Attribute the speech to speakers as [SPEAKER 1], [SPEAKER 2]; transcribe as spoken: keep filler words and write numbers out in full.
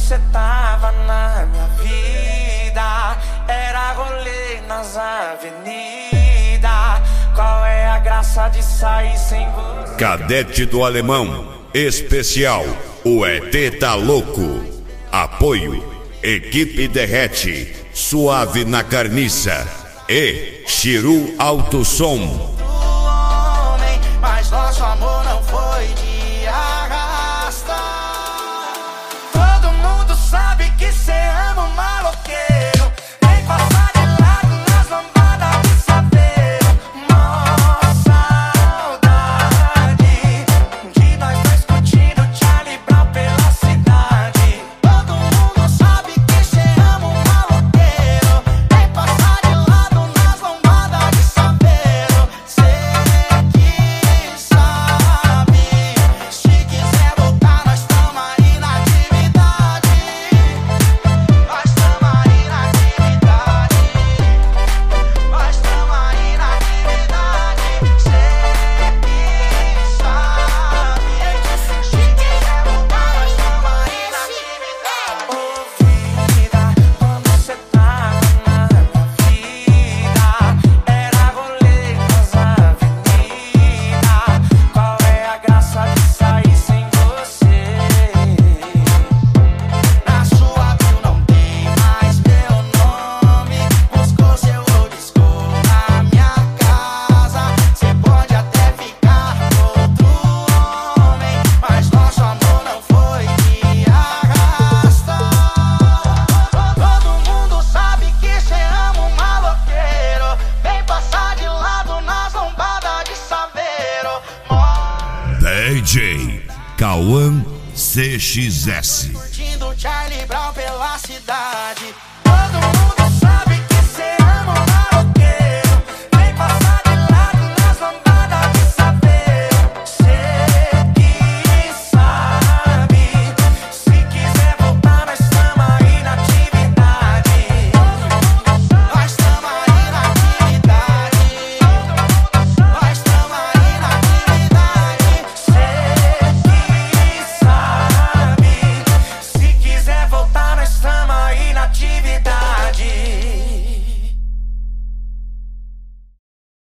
[SPEAKER 1] cê tava na minha vida, era rolê nas avenidas. Qual é a graça de sair sem você?
[SPEAKER 2] Cadete do Alemão, especial, o E T tá louco. Apoio, Equipe Derrete, Suave na Carniça e Chiru Alto Som.
[SPEAKER 1] Mas nosso amor não foi de arrasta. Todo mundo sabe que cê ama um maloqueiro. Vem passar de lado nas lambadas de saveiro. Mó saudade de nós dois curtindo Charlie Brown pela cidade. Todo mundo sabe que cê ama um maloqueiro. Vem passar de lado nas lambadas de saveiro. Cê
[SPEAKER 2] D J Cauã C X S.
[SPEAKER 1] Curtindo Charlie Brown pela cidade.